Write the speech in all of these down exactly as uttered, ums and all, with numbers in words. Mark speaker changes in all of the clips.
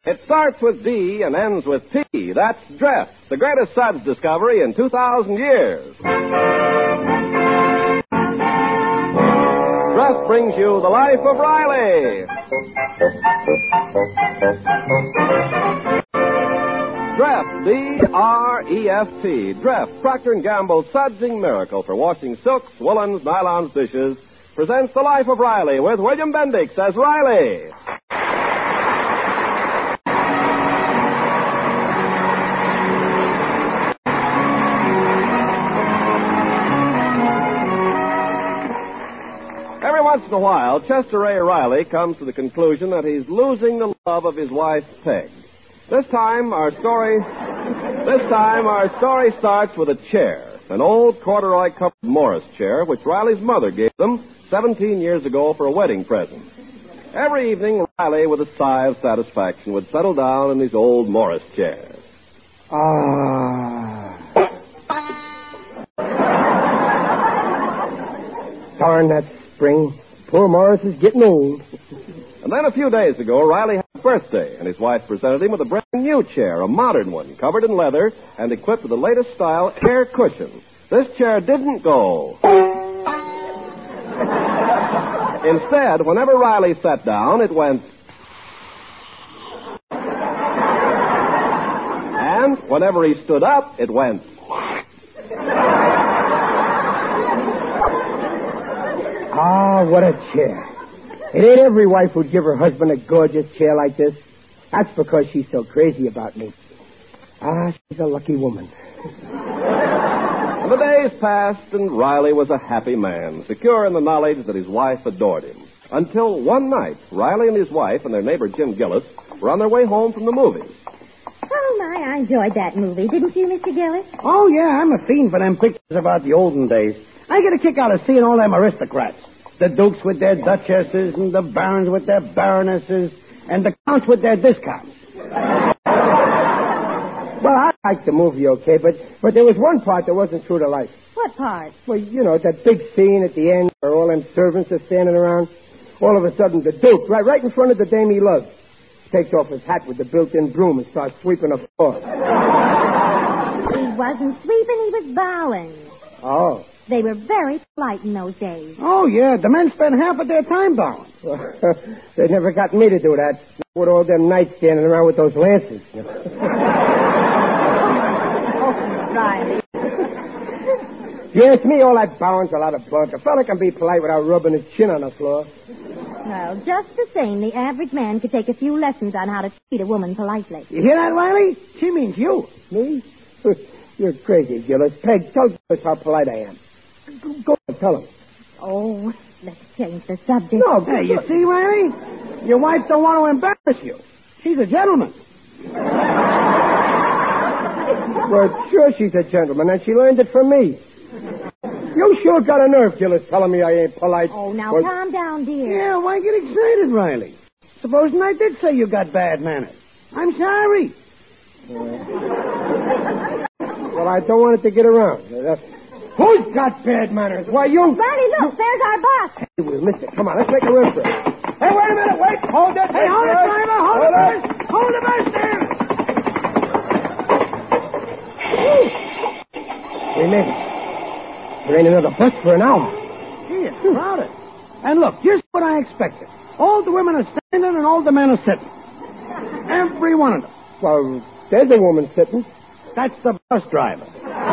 Speaker 1: It starts with D and ends with T. That's Dress, the greatest suds discovery in two thousand years. Dress brings you The Life of Riley. Dreft, D R E F T. Dreft, Procter and Gamble's sudsing miracle for washing silks, woolens, nylons, dishes, presents The Life of Riley with William Bendix as Riley. Every once in a while, Chester A. Riley comes to the conclusion that he's losing the love of his wife, Peg. This time, our story, this time, our story starts with a chair, an old corduroy-covered Morris chair, which Riley's mother gave them seventeen years ago for a wedding present. Every evening, Riley, with a sigh of satisfaction, would settle down in his old Morris chair.
Speaker 2: Ah. Darn that spring. Poor Morris is getting old.
Speaker 1: And then a few days ago, Riley had a birthday, and his wife presented him with a brand new chair, a modern one, covered in leather and equipped with the latest style air cushion. This chair didn't go. Instead, whenever Riley sat down, it went. And whenever he stood up, it went.
Speaker 2: Ah, what a chair. It ain't every wife who'd give her husband a gorgeous chair like this. That's because she's so crazy about me. Ah, she's a lucky woman.
Speaker 1: And the days passed, and Riley was a happy man, secure in the knowledge that his wife adored him. Until one night, Riley and his wife and their neighbor Jim Gillis were on their way home from the movies.
Speaker 3: Oh, my, I enjoyed that movie. Didn't you, Mister Gillis?
Speaker 4: Oh, yeah, I'm a fiend for them pictures about the olden days. I get a kick out of seeing all them aristocrats. The dukes with their duchesses and the barons with their baronesses and the counts with their discounts.
Speaker 2: Well, I liked the movie okay, but, but there was one part that wasn't true to life.
Speaker 3: What part?
Speaker 2: Well, you know, that big scene at the end where all them servants are standing around. All of a sudden, the Duke, right, right in front of the dame he loves, takes off his hat with the built-in broom and starts sweeping the floor.
Speaker 3: He wasn't sweeping, he was bowing.
Speaker 2: Oh.
Speaker 3: They were very polite in those days.
Speaker 4: Oh, yeah, the men spent half of their time bowing.
Speaker 2: They never got me to do that. With all them knights standing around with those lances.
Speaker 3: Oh, Riley.
Speaker 2: Yes, me, all that bowing's a lot of bunk. A fella can be polite without rubbing his chin on the floor.
Speaker 3: Well, just the same, the average man could take a few lessons on how to treat a woman politely.
Speaker 4: You hear that, Riley? She means you.
Speaker 2: Me? You're crazy, Gillis. Peg, tell Gillis how polite I am. Go and tell him.
Speaker 3: Oh, let's change the subject.
Speaker 2: No,
Speaker 4: hey, you see, Riley? Your wife don't want to embarrass you. She's a gentleman.
Speaker 2: Well, sure she's a gentleman, and she learned it from me. You sure got a nerve, Gillis, telling me I ain't polite.
Speaker 3: Oh, now
Speaker 2: well,
Speaker 3: calm down, dear.
Speaker 4: Yeah, why get excited, Riley? Supposing I did say you got bad manners. I'm sorry.
Speaker 2: Uh, well, I don't want it to get around. Uh, who's got bad manners? Why, you...
Speaker 3: Riley, look, you... there's our bus.
Speaker 2: Hey, we'll miss it. Come on, let's make a run for it. Hey, wait a minute, wait. Hold that.
Speaker 4: Hey, hold it, driver. Hold, hold the bus. Hold the bus there.
Speaker 2: We made it. There ain't another bus for an hour.
Speaker 4: Gee, it's crowded. And look, just what I expected. All the women are standing and all the men are sitting. Every one of them.
Speaker 2: Well, there's a woman sitting.
Speaker 4: That's the bus driver.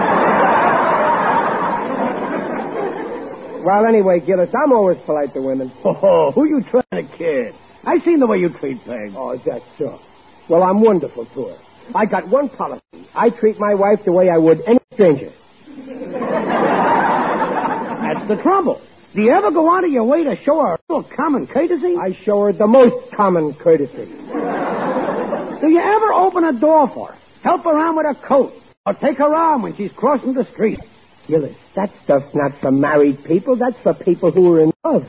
Speaker 2: Well, anyway, Gillis, I'm always polite to women.
Speaker 4: Oh, who you trying to kid? I seen the way you treat Peg.
Speaker 2: Oh, is that so? Well, I'm wonderful to her. I got one policy. I treat my wife the way I would any stranger.
Speaker 4: That's the trouble. Do you ever go out of your way to show her a little common courtesy?
Speaker 2: I show her the most common courtesy.
Speaker 4: Do you ever open a door for her, help her out with her coat, or take her arm when she's crossing the street?
Speaker 2: Gillis, that stuff's not for married people. That's for people who are in love.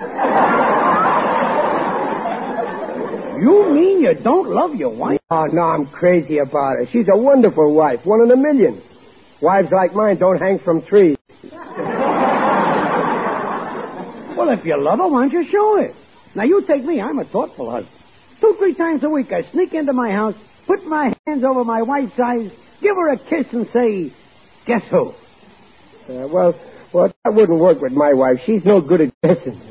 Speaker 4: You mean you don't love your wife?
Speaker 2: Oh, no, I'm crazy about her. She's a wonderful wife, one in a million. Wives like mine don't hang from trees.
Speaker 4: Well, if you love her, why don't you show it? Now, you take me. I'm a thoughtful husband. Two, three times a week, I sneak into my house, put my hands over my wife's eyes, give her a kiss, and say, guess who?
Speaker 2: Uh, well, well, that wouldn't work with my wife. She's no good at guessing.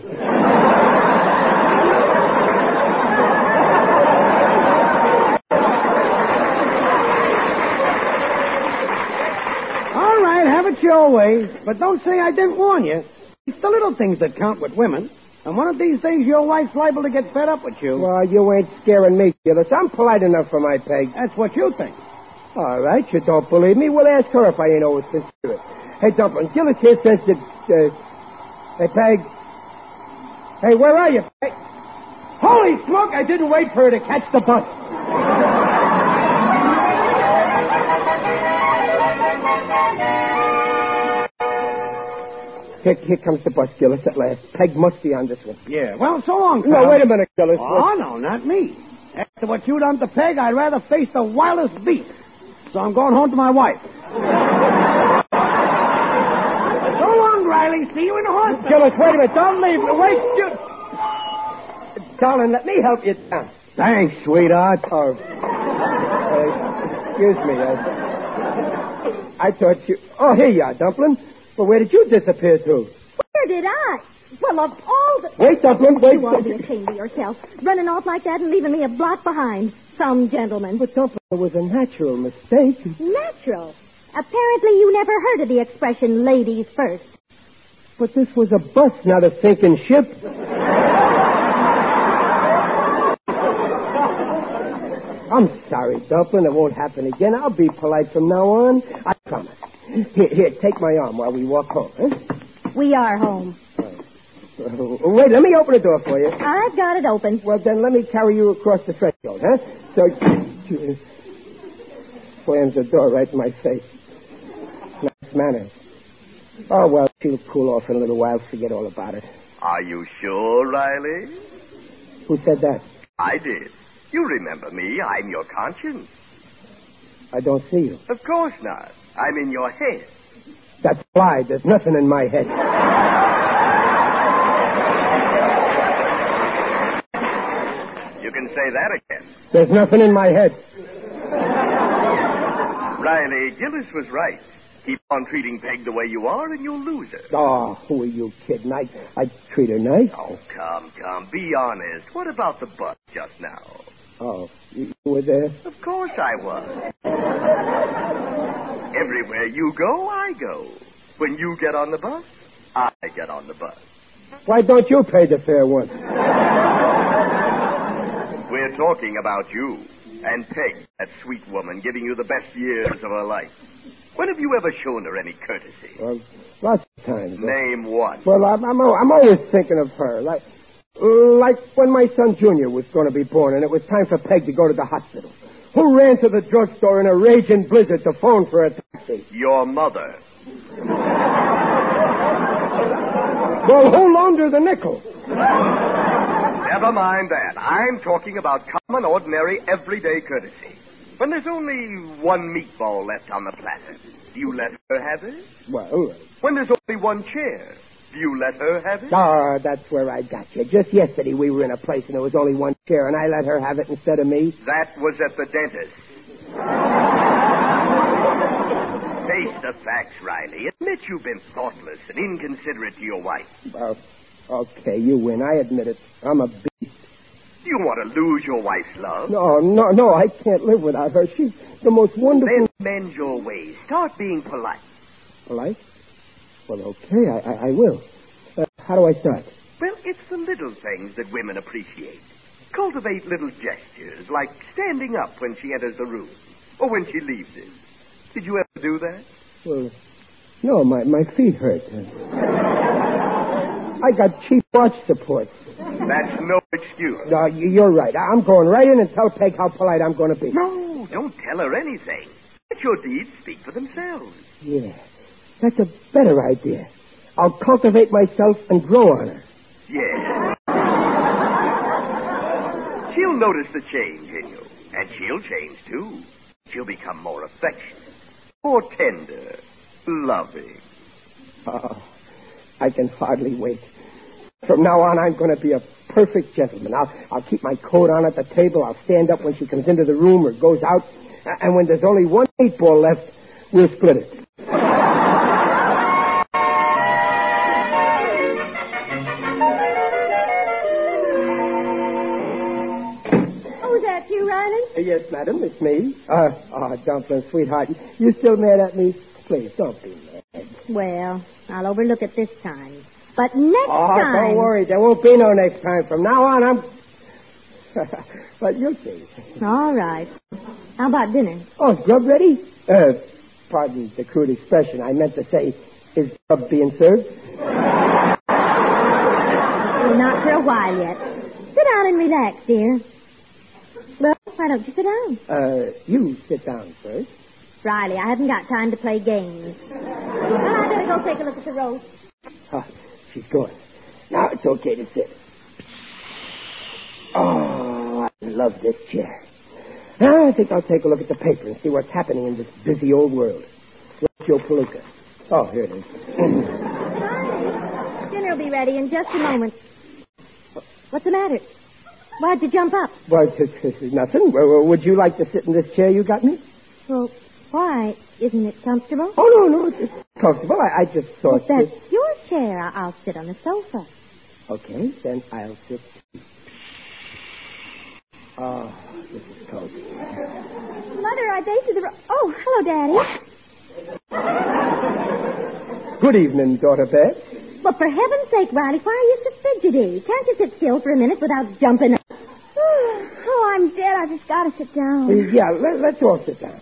Speaker 4: All right, have it your way, but don't say I didn't warn you. It's the little things that count with women. And one of these days, your wife's liable to get fed up with you.
Speaker 2: Well, you ain't scaring me, Gillis. I'm polite enough for my Peg.
Speaker 4: That's what you think.
Speaker 2: All right, you don't believe me? Well, ask her if I ain't always considerate. Hey, Dumplin', Gillis here says that... Uh... Hey, Peg. Hey, where are you, Peg? Holy smoke, I didn't wait for her to catch the bus. Here, here comes the bus, Gillis, at last. Peg must be on this one.
Speaker 4: Yeah, well, so long,
Speaker 2: No,
Speaker 4: pal.
Speaker 2: wait a minute, Gillis.
Speaker 4: Oh, no, not me. After what you done to Peg, I'd rather face the wildest beast. So I'm going home to my wife. So long, Riley. See you in the hospital.
Speaker 2: Gillis, wait a minute. Don't leave. Wait, Gillis. Darling, let me help you down.
Speaker 4: Thanks, sweetheart.
Speaker 2: Oh. Uh, excuse me. I, I thought you... Oh, here you are, Dumplin'. Well, where did you disappear to?
Speaker 3: Where did I? Well, of all the...
Speaker 2: Wait, Dumplin', wait.
Speaker 3: You ought to be ashamed of yourself. Running off like that and leaving me a blot behind. Some gentleman.
Speaker 2: But, Dumplin', it was a natural mistake.
Speaker 3: Natural. Apparently you never heard of the expression ladies first.
Speaker 2: But this was a bus, not a sinking ship. I'm sorry, Dumplin'. It won't happen again. I'll be polite from now on. I promise. Here, here, take my arm while we walk home, huh?
Speaker 3: We are home.
Speaker 2: Uh, wait, let me open the door for you.
Speaker 3: I've got it open.
Speaker 2: Well, then let me carry you across the threshold, huh? So, slams the door right in my face. Nice manners. Oh, well, she'll cool off in a little while. Forget all about it.
Speaker 5: Are you sure, Riley?
Speaker 2: Who said that?
Speaker 5: I did. You remember me. I'm your conscience.
Speaker 2: I don't see you.
Speaker 5: Of course not. I'm in your head.
Speaker 2: That's a lie. There's nothing in my head.
Speaker 5: You can say that again.
Speaker 2: There's nothing in my head.
Speaker 5: Riley, Gillis was right. Keep on treating Peg the way you are, and you'll lose her.
Speaker 2: Oh, who are you kidding? I, I treat her nice.
Speaker 5: Oh, come, come. Be honest. What about the bus just now?
Speaker 2: Oh, you were there?
Speaker 5: Of course I was. Everywhere you go, I go. When you get on the bus, I get on the bus.
Speaker 2: Why don't you pay the fare once?
Speaker 5: We're talking about you and Peg, that sweet woman, giving you the best years of her life. When have you ever shown her any courtesy?
Speaker 2: Well, lots of times. But...
Speaker 5: Name one.
Speaker 2: Well, I'm, I'm, I'm always thinking of her. Like, like when my son Junior was going to be born and it was time for Peg to go to the hospital. Who ran to the drugstore in a raging blizzard to phone for a taxi?
Speaker 5: Your mother.
Speaker 2: Well, who loaned her the nickel?
Speaker 5: Never mind that. I'm talking about common, ordinary, everyday courtesy. When there's only one meatball left on the platter, do you let her have it?
Speaker 2: Well...
Speaker 5: When there's only one chair, do you let her have it?
Speaker 2: Ah, that's where I got you. Just yesterday we were in a place and there was only one chair and I let her have it instead of me.
Speaker 5: That was at the dentist. Face the facts, Riley. Admit you've been thoughtless and inconsiderate to your wife.
Speaker 2: Well, okay, you win. I admit it. I'm a beast.
Speaker 5: Do you want to lose your wife's love?
Speaker 2: No, no, no, I can't live without her. She's the most wonderful...
Speaker 5: Then mend your ways. Start being polite.
Speaker 2: Polite? Well, okay, I, I, I will. Uh, how do I start?
Speaker 5: Well, it's the little things that women appreciate. Cultivate little gestures, like standing up when she enters the room, or when she leaves it. Did you ever do that?
Speaker 2: Well, no, my, my feet hurt. I got cheap watch support.
Speaker 5: That's no excuse.
Speaker 2: No, you're right. I'm going right in and tell Peg how polite I'm going to be.
Speaker 5: No, don't tell her anything. Let your deeds speak for themselves.
Speaker 2: Yeah, that's a better idea. I'll cultivate myself and grow on her.
Speaker 5: Yes. She'll notice the change in you, and she'll change, too. She'll become more affectionate, more tender, loving.
Speaker 2: Oh, I can hardly wait. From now on, I'm going to be a perfect gentleman. I'll, I'll keep my coat on at the table. I'll stand up when she comes into the room or goes out. And when there's only one eight ball left, we'll split it.
Speaker 3: Oh, is that you, Riley?
Speaker 2: Uh, yes, madam, it's me. Uh, oh, Dumpling, sweetheart, you still mad at me? Please, don't be mad.
Speaker 3: Well, I'll overlook it this time. But next
Speaker 2: oh,
Speaker 3: time...
Speaker 2: don't worry. There won't be no next time. From now on, I'm... But you'll see.
Speaker 3: All right. How about dinner?
Speaker 2: Oh, is grub ready? Uh, pardon the crude expression. I meant to say, is grub being served?
Speaker 3: Well, not for a while yet. Sit down and relax, dear. Well, why don't you sit down?
Speaker 2: Uh, you sit down first.
Speaker 3: Riley, I haven't got time to play games. Well, I better go take a look at the roast.
Speaker 2: Oh, she's going. Now it's okay to sit. Oh, I love this chair. Now I think I'll take a look at the paper and see what's happening in this busy old world. Joe Palooka. Oh, here it is.
Speaker 3: Riley, dinner will be ready in just a moment. What's the matter? Why'd you jump up?
Speaker 2: Well, this is nothing. Well, would you like to sit in this chair you got me?
Speaker 3: Well, why? Isn't it comfortable?
Speaker 2: Oh, no, no, it's comfortable. I, I just thought...
Speaker 3: If that's
Speaker 2: that...
Speaker 3: your chair, I- I'll sit on the sofa.
Speaker 2: Okay, then I'll sit... Oh, this is cozy.
Speaker 3: Mother, I baked the... Ro- oh, hello, Daddy.
Speaker 2: Good evening, daughter Beth.
Speaker 3: Well, for heaven's sake, Riley, why are you so fidgety? Can't you sit still for a minute without jumping up?
Speaker 6: Oh, I'm dead. I just got to sit down.
Speaker 2: Uh, yeah, let, let's all sit down.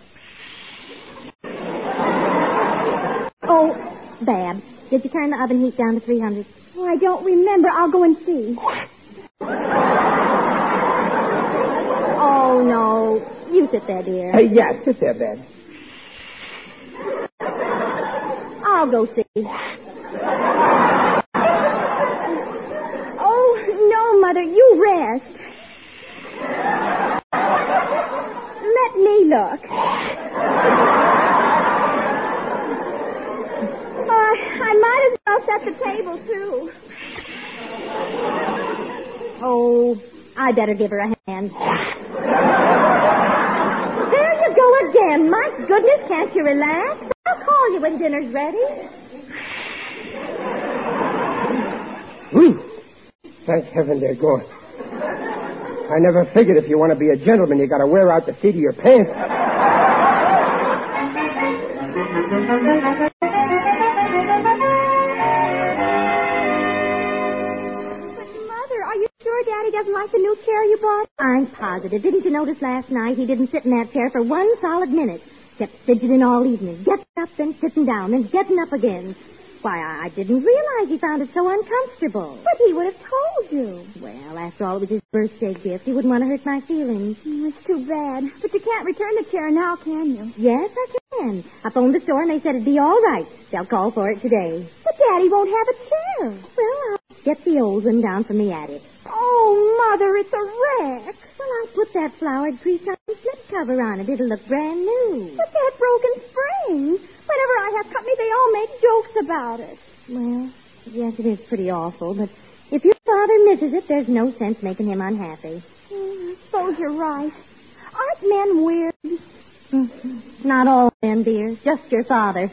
Speaker 3: Oh, Babs, did you turn the oven heat down to three hundred?
Speaker 6: Oh, I don't remember. I'll go and see.
Speaker 3: Oh, no. You sit there, dear.
Speaker 2: Hey, yeah, sit there, Beth.
Speaker 3: I'll go see.
Speaker 6: Oh, no, Mother. You rest. Let me look. Uh, I might as well set the table, too.
Speaker 3: Oh, I better give her a hand. There you go again. My goodness, can't you relax? I'll call you when dinner's ready.
Speaker 2: Whew. Thank heaven they're gone. I never figured if you want to be a gentleman, you got to wear out the seat of your pants.
Speaker 6: Daddy doesn't like the new chair you bought?
Speaker 3: I'm positive. Didn't you notice last night he didn't sit in that chair for one solid minute? Kept fidgeting all evening, getting up, then sitting down, then getting up again. Why, I, I didn't realize he found it so uncomfortable.
Speaker 6: But he would have told you.
Speaker 3: Well, after all, it was his birthday gift. He wouldn't want to hurt my feelings.
Speaker 6: Mm, it's too bad. But you can't return the chair now, can you?
Speaker 3: Yes, I can. I phoned the store and they said it'd be all right. They'll call for it today.
Speaker 6: But Daddy won't have a chair.
Speaker 3: Well, I'll get the old one down from the attic.
Speaker 6: Oh, Mother, it's a wreck.
Speaker 3: Well, I'll put that flowered three-time slip cover on it. It'll look brand new.
Speaker 6: But that broken spring. Whenever I have company, they all make jokes about it.
Speaker 3: Well, yes, it is pretty awful, but if your father misses it, there's no sense making him unhappy.
Speaker 6: Mm, I suppose you're right. Aren't men weird?
Speaker 3: Mm-hmm. Not all men, dear. Just your father.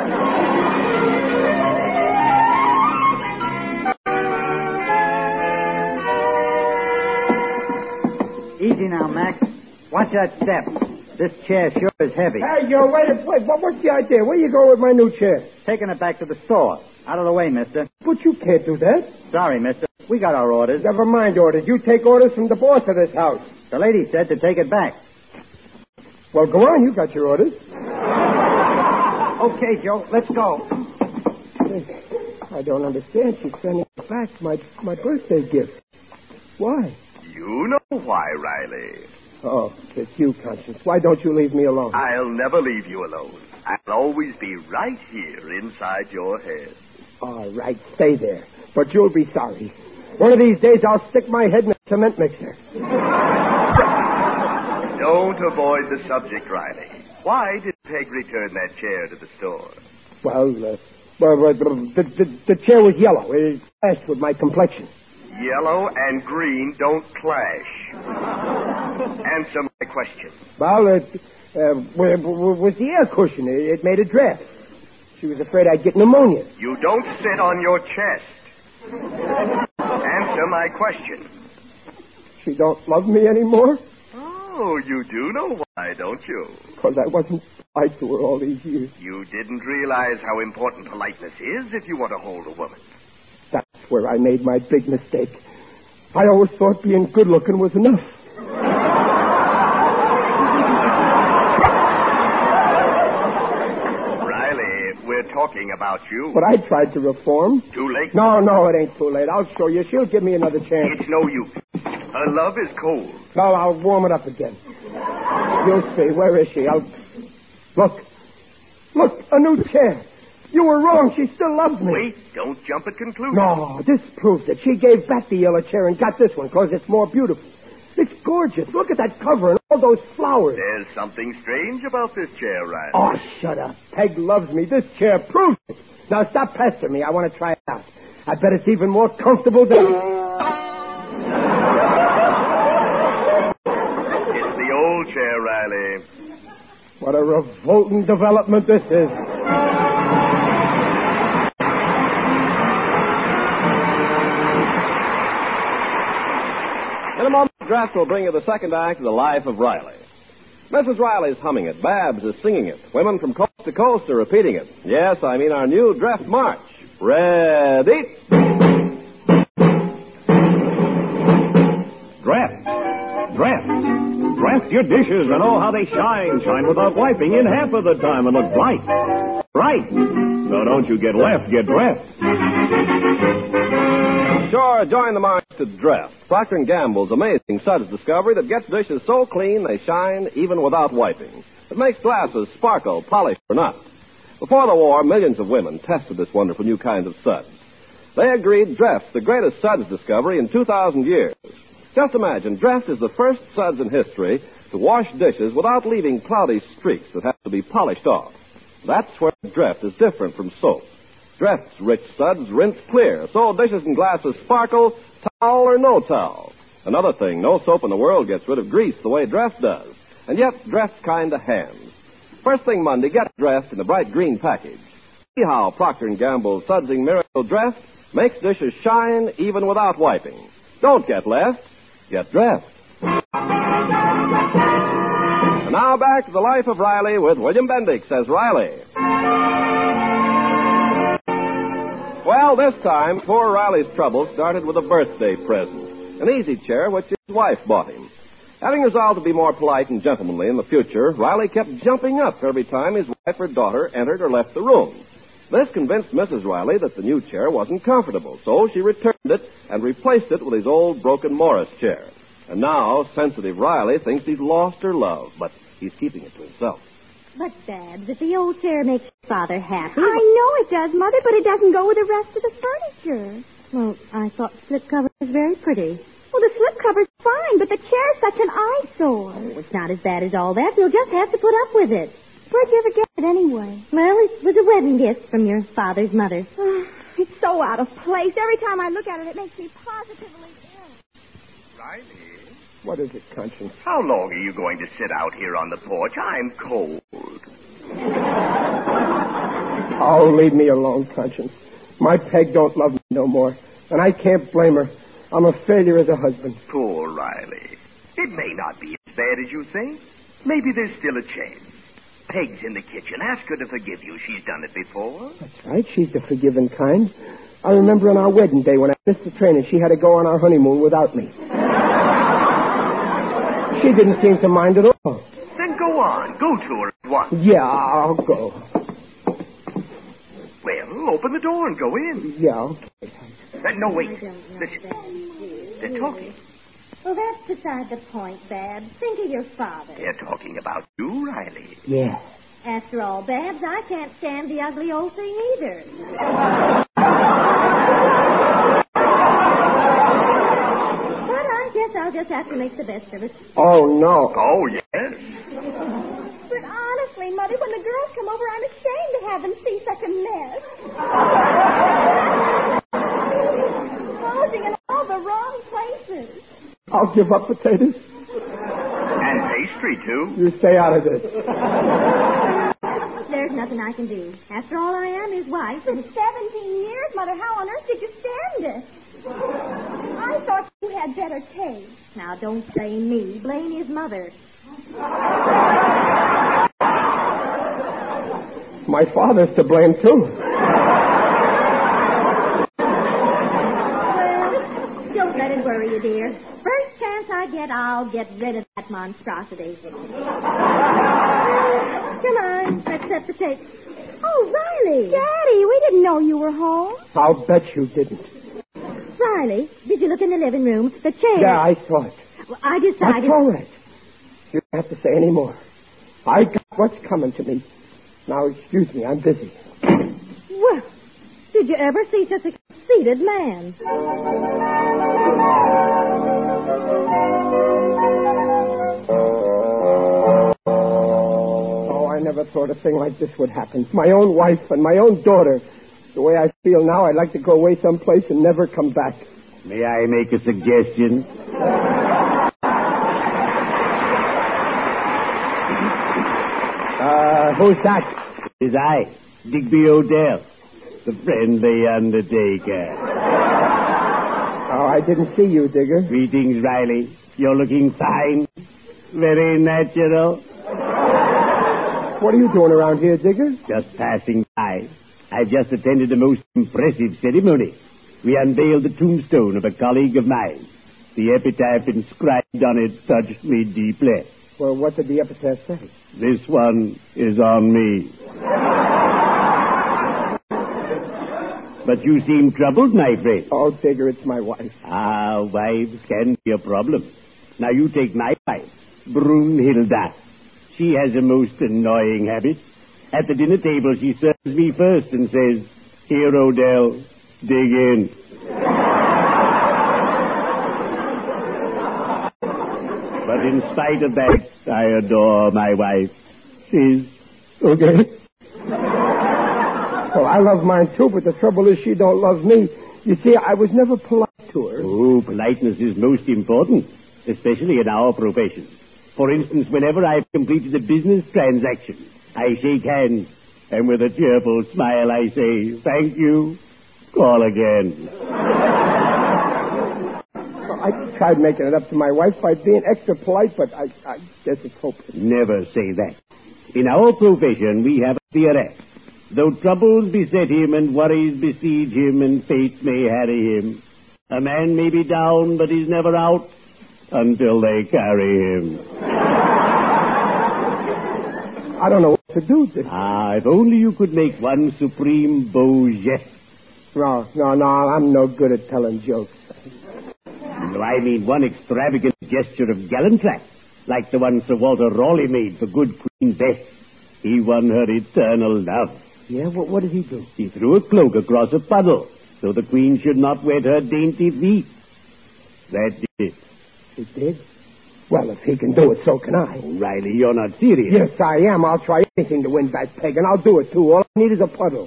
Speaker 4: Easy now, Max. Watch that step. This chair sure is heavy.
Speaker 2: Hey, yo, wait a wait. What, what's the idea? Where you go with my new chair?
Speaker 4: Taking it back to the store. Out of the way, mister.
Speaker 2: But you can't do that.
Speaker 4: Sorry, mister. We got our orders.
Speaker 2: Never mind orders. You take orders from the boss of this house.
Speaker 4: The lady said to take it back.
Speaker 2: Well, go on. You got your orders.
Speaker 4: Okay, Joe. Let's go.
Speaker 2: I don't understand. She's sending back my, my birthday gift. Why?
Speaker 5: You know why, Riley.
Speaker 2: Oh, it's you, Conscience. Why don't you leave me alone?
Speaker 5: I'll never leave you alone. I'll always be right here inside your head.
Speaker 2: All right, stay there. But you'll be sorry. One of these days I'll stick my head in a cement mixer.
Speaker 5: Don't avoid the subject, Riley. Why did Peg return that chair to the store?
Speaker 2: Well, uh, Well, well, the, the, the chair was yellow. It clashed with my complexion.
Speaker 5: Yellow and green don't clash. Answer my question.
Speaker 2: Well, it uh, was the air cushion. It, it made a draft. She was afraid I'd get pneumonia.
Speaker 5: You don't sit on your chest. Answer my question.
Speaker 2: She don't love me anymore?
Speaker 5: Oh, you do know why, don't you?
Speaker 2: Because I wasn't polite to her all these years.
Speaker 5: You didn't realize how important politeness is if you want to hold a woman.
Speaker 2: That's where I made my big mistake. I always thought being good-looking was enough.
Speaker 5: Riley, we're talking about you.
Speaker 2: But I tried to reform.
Speaker 5: Too late?
Speaker 2: No, no, it ain't too late. I'll show you. She'll give me another chance.
Speaker 5: It's no use. Her love is cold.
Speaker 2: No, I'll warm it up again. You'll see. Where is she? I'll... Look. Look, a new chair. You were wrong. She still loves me.
Speaker 5: Wait, don't jump at conclusions.
Speaker 2: No, this proves it. She gave back the yellow chair and got this one because it's more beautiful. It's gorgeous. Look at that cover and all those flowers.
Speaker 5: There's something strange about this chair, Riley.
Speaker 2: Oh, shut up. Peg loves me. This chair proves it. Now, stop pestering me. I want to try it out. I bet it's even more comfortable than...
Speaker 5: It's the old chair, Riley.
Speaker 2: What a revolting development this is.
Speaker 1: In a moment, Draft will bring you the second act of The Life of Riley. Missus Riley's humming it. Babs is singing it. Women from coast to coast are repeating it. Yes, I mean our new Draft March. Ready?
Speaker 7: Draft. Draft. Draft your dishes and oh, how they shine. Shine without wiping in half of the time and look bright. Right. So don't you get left, get dressed.
Speaker 1: Sure, join the march to Draft. Procter and Gamble's amazing suds discovery that gets dishes so clean they shine even without wiping. It makes glasses sparkle, polished or not. Before the war, millions of women tested this wonderful new kind of suds. They agreed Draft's the greatest suds discovery in two thousand years. Just imagine, Draft is the first suds in history to wash dishes without leaving cloudy streaks that have to be polished off. That's where Draft is different from soap. Draft's rich suds rinse clear, so dishes and glasses sparkle, towel or no towel. Another thing, no soap in the world gets rid of grease the way Draft does. And yet, Draft's kind of hands. First thing Monday, get Draft in the bright green package. See how Procter and Gamble's Sudsing Miracle Draft makes dishes shine even without wiping. Don't get left. Get Draft. And now back to The Life of Riley with William Bendix as Riley. Well, this time, poor Riley's trouble started with a birthday present. An easy chair which his wife bought him. Having resolved to be more polite and gentlemanly in the future, Riley kept jumping up every time his wife or daughter entered or left the room. This convinced Missus Riley that the new chair wasn't comfortable, so she returned it and replaced it with his old broken Morris chair. And now, sensitive Riley thinks he's lost her love, but he's keeping it to himself.
Speaker 3: But, Babs, if the old chair makes your father happy...
Speaker 6: I know it does, Mother, but it doesn't go with the rest of the furniture.
Speaker 3: Well, I thought the slipcover was very pretty.
Speaker 6: Well, the slipcover's fine, but the chair's such an eyesore.
Speaker 3: Oh, it's not as bad as all that. You'll just have to put up with it.
Speaker 6: Where'd you ever get it anyway?
Speaker 3: Well, it was a wedding gift from your father's mother.
Speaker 6: It's so out of place. Every time I look at it, it makes me positively ill.
Speaker 5: Riley?
Speaker 2: What is it, Conscience?
Speaker 5: How long are you going to sit out here on the porch? I'm cold.
Speaker 2: Oh, leave me alone, Conscience. My Peg don't love me no more, and I can't blame her. I'm a failure as a husband.
Speaker 5: Poor Riley. It may not be as bad as you think. Maybe there's still a chance. Peg's in the kitchen. Ask her to forgive you. She's done it before.
Speaker 2: That's right. She's the forgiving kind. I remember on our wedding day when I missed the train and she had to go on our honeymoon without me. She didn't seem to mind at all.
Speaker 5: Then go on. Go to her at once.
Speaker 2: Yeah, I'll go.
Speaker 5: Well, open the door and go in.
Speaker 2: Yeah, okay.
Speaker 5: Uh, no, wait. Listen. They're talking.
Speaker 3: Well, that's beside the point, Babs. Think of your father.
Speaker 5: They're talking about you, Riley.
Speaker 2: Yeah.
Speaker 3: After all, Babs, I can't stand the ugly old thing either. But I guess I'll just have to make the best of it.
Speaker 2: Oh, no.
Speaker 5: Oh, yes.
Speaker 6: But honestly, Mother, when the girls come over, I'm ashamed to have them see such a mess. Posing in all the wrong places.
Speaker 2: I'll give up potatoes.
Speaker 5: And pastry, too.
Speaker 2: You stay out of this.
Speaker 3: There's nothing I can do. After all, I am his wife.
Speaker 6: For seventeen years, Mother, how on earth did you stand it? I thought you had better taste.
Speaker 3: Now, don't blame me. Blame his mother.
Speaker 2: My father's to blame, too.
Speaker 3: Well, don't let it worry you, dear. First chance I get, I'll get rid of that monstrosity. Come on, let's set the table. Oh, Riley.
Speaker 6: Daddy, we didn't know you were home.
Speaker 2: I'll bet you didn't.
Speaker 3: Riley, did you look in the living room? The chair.
Speaker 2: Yeah, I saw it.
Speaker 3: Well, I decided...
Speaker 2: That's all right. You don't have to say any more. I got what's coming to me. Now, excuse me, I'm busy.
Speaker 3: Well, did you ever see such a conceited man?
Speaker 2: Oh, I never thought a thing like this would happen. My own wife and my own daughter. The way I feel now, I'd like to go away someplace and never come back.
Speaker 4: May I make a suggestion?
Speaker 2: Uh, who's that?
Speaker 4: It is I, Digby Odell, the friendly undertaker.
Speaker 2: Oh, I didn't see you, Digger.
Speaker 4: Greetings, Riley. You're looking fine. Very natural.
Speaker 2: What are you doing around here, Digger?
Speaker 4: Just passing by. I've just attended a most impressive ceremony. We unveiled the tombstone of a colleague of mine. The epitaph inscribed on it touched me deeply.
Speaker 2: Well, what did the epitaph say?
Speaker 4: This one is on me. But you seem troubled, my friend.
Speaker 2: Oh, Digger, it's my wife.
Speaker 4: Ah, wives can be a problem. Now you take my wife, Brunhilda. She has a most annoying habit. At the dinner table, she serves me first and says, "Here, Odell, dig in." But in spite of that, I adore my wife. She's
Speaker 2: okay. Well, I love mine, too, but the trouble is she don't love me. You see, I was never polite to her.
Speaker 4: Oh, politeness is most important, especially in our profession. For instance, whenever I've completed a business transaction, I shake hands, and with a cheerful smile I say, "Thank you. Call again."
Speaker 2: Well, I tried making it up to my wife by being extra polite, but I, I guess it's hopeless.
Speaker 4: Never say that. In our profession, we have a theory. Though troubles beset him and worries besiege him and fate may harry him, a man may be down, but he's never out until they carry him.
Speaker 2: I don't know what to do. This.
Speaker 4: Ah, if only you could make one supreme beau geste.
Speaker 2: No, no, no, I'm no good at telling jokes.
Speaker 4: No, I mean one extravagant gesture of gallantry, like the one Sir Walter Raleigh made for good Queen Bess. He won her eternal love.
Speaker 2: Yeah, what, what did he do?
Speaker 4: He threw a cloak across a puddle, so the Queen should not wet her dainty feet. That did it.
Speaker 2: He did? Well, if he can do it, so can I.
Speaker 4: Oh, Riley, you're not serious.
Speaker 2: Yes, I am. I'll try anything to win back Peg, and I'll do it, too. All I need is a puddle.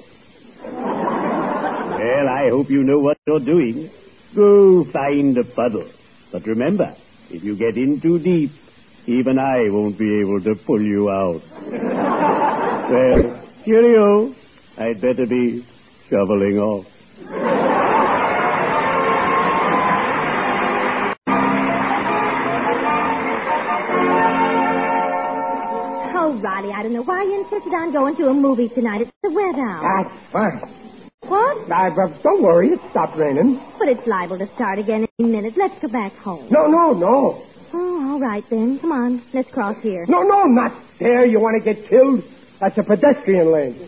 Speaker 4: Well, I hope you know what you're doing. Go find a puddle. But remember, if you get in too deep, even I won't be able to pull you out. Well, cheerio. I'd better be shoveling off.
Speaker 3: Oh, Riley, I don't know why you insisted on going to a movie tonight. It's the weather out.
Speaker 2: That's fine.
Speaker 3: What?
Speaker 2: I, uh, don't worry, it stopped raining.
Speaker 3: But it's liable to start again in a minute. Let's go back home.
Speaker 2: No, no, no.
Speaker 3: Oh, all right, then. Come on. Let's cross here.
Speaker 2: No, no, not there. You want to get killed? That's a pedestrian lane.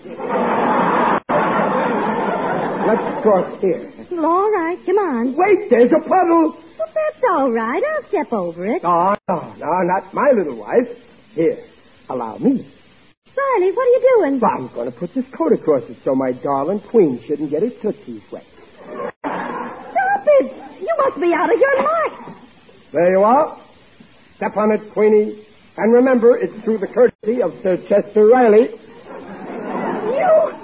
Speaker 2: Let's cross here.
Speaker 3: Well, all right. Come on.
Speaker 2: Wait, there's a puddle.
Speaker 3: Well, that's all right. I'll step over it.
Speaker 2: No, no, no, not my little wife. Here, allow me.
Speaker 3: Riley, what are you doing?
Speaker 2: Well, I'm going to put this coat across it so my darling Queen shouldn't get her tootsies wet.
Speaker 3: Stop it! You must be out of your mind.
Speaker 2: There you are. Step on it, Queenie. And remember, it's through the courtesy of Sir Chester Riley.
Speaker 3: You...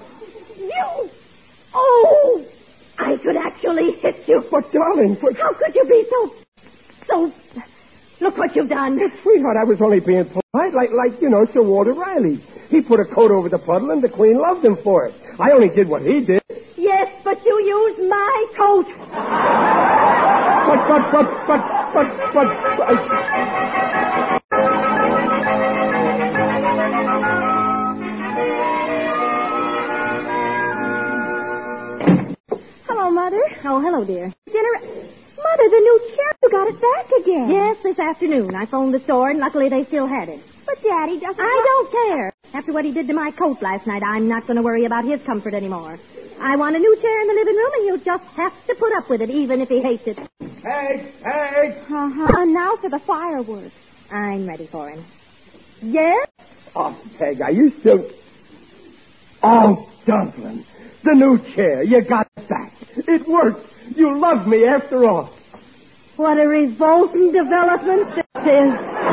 Speaker 3: could actually hit you.
Speaker 2: But, darling, what...
Speaker 3: How could you be so... so... Look what you've done.
Speaker 2: But, sweetheart, I was only being polite, like, like, you know, Sir Walter Riley. He put a coat over the puddle, and the Queen loved him for it. I only did what he did.
Speaker 3: Yes, but you used my coat.
Speaker 2: But, but, but, but, but, but... I...
Speaker 6: Hello, Mother.
Speaker 3: Oh, hello, dear.
Speaker 6: Dinner... Mother, the new chair, you got it back again.
Speaker 3: Yes, this afternoon. I phoned the store, and luckily they still had it.
Speaker 6: But Daddy doesn't...
Speaker 3: I don't care. After what he did to my coat last night, I'm not going to worry about his comfort anymore. I want a new chair in the living room, and you'll just have to put up with it, even if he hates it.
Speaker 2: Peg, Peg!
Speaker 6: Uh-huh. And now for the fireworks.
Speaker 3: I'm ready for him. Yes?
Speaker 2: Oh, Peg, are you still... Oh, Dumplin', the new chair. You got it back. It worked. You love me after all.
Speaker 3: What a revolting development this is.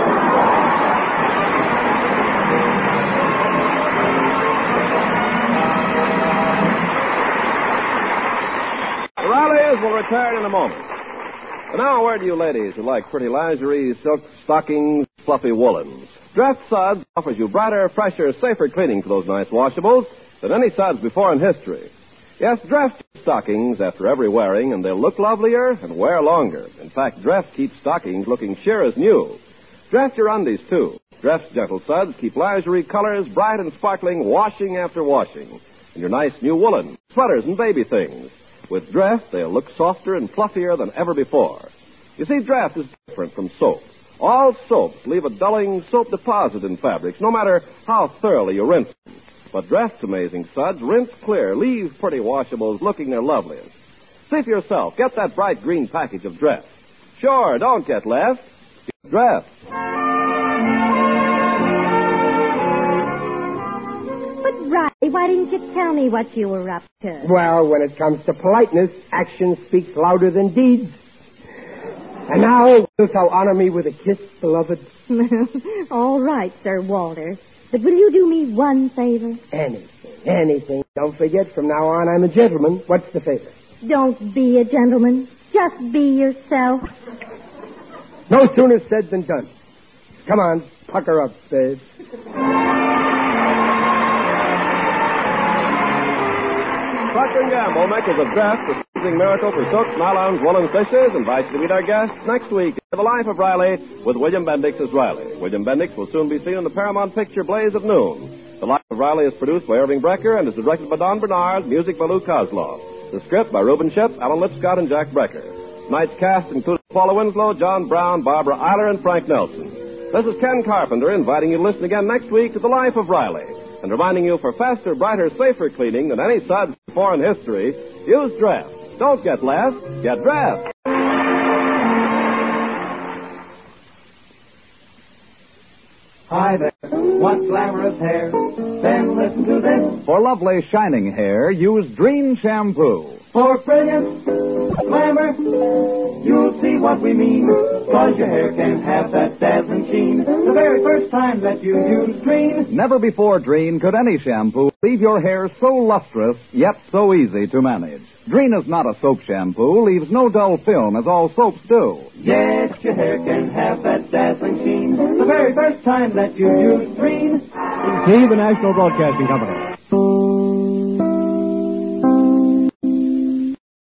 Speaker 1: The Rileys will return in a moment. But now, where do you ladies who like pretty lingerie, silk stockings, fluffy woolens? Dress Suds offers you brighter, fresher, safer cleaning for those nice washables than any suds before in history. Yes, dress stockings after every wearing, and they'll look lovelier and wear longer. In fact, Dress keeps stockings looking sheer as new. Dress your undies, too. Dress Gentle Suds keep lingerie colors bright and sparkling, washing after washing. And your nice new woolen, sweaters, and baby things. With Dress, they'll look softer and fluffier than ever before. You see, Dress is different from soap. All soaps leave a dulling soap deposit in fabrics, no matter how thoroughly you rinse them. But Dress's amazing suds rinse clear, leave pretty washables looking their loveliest. See for yourself. Get that bright green package of Dress. Sure, don't get less. Get Dress.
Speaker 3: But, Riley, why didn't you tell me what you were up to?
Speaker 2: Well, when it comes to politeness, action speaks louder than deeds. And now, wilt thou honor me with a kiss, beloved?
Speaker 3: All right, Sir Walter. But will you do me one favor?
Speaker 2: Anything, anything. Don't forget, from now on, I'm a gentleman. What's the favor?
Speaker 3: Don't be a gentleman. Just be yourself.
Speaker 2: No sooner said than done. Come on, pucker up, babe.
Speaker 1: Procter and Gamble, makers of Dress, the soothing miracle for silks, nylons, woolen fishes, invites you to meet our guests next week in The Life of Riley with William Bendix as Riley. William Bendix will soon be seen in the Paramount picture Blaze of Noon. The Life of Riley is produced by Irving Brecker and is directed by Don Bernard, music by Lou Kozlov. The script by Reuben Ship, Alan Lipscott, and Jack Brecker. Tonight's cast included Paula Winslow, John Brown, Barbara Eiler, and Frank Nelson. This is Ken Carpenter inviting you to listen again next week to The Life of Riley. And reminding you, for faster, brighter, safer cleaning than any suds before in history, use Dress. Don't get less, get Dress.
Speaker 8: Hi there, want glamorous hair? Then listen to this.
Speaker 9: For lovely, shining hair, use Dreen Shampoo.
Speaker 8: For brilliance, glamour, you'll see what we mean. Cause your hair can have that dazzling sheen the very first time that you use Dreen.
Speaker 9: Never before, Dreen, could any shampoo leave your hair so lustrous, yet so easy to manage. Dreen is not a soap shampoo, leaves no dull film as all soaps do.
Speaker 8: Yes, your hair can have that dazzling sheen the very first time that you use Dreen.
Speaker 10: See the National Broadcasting Company.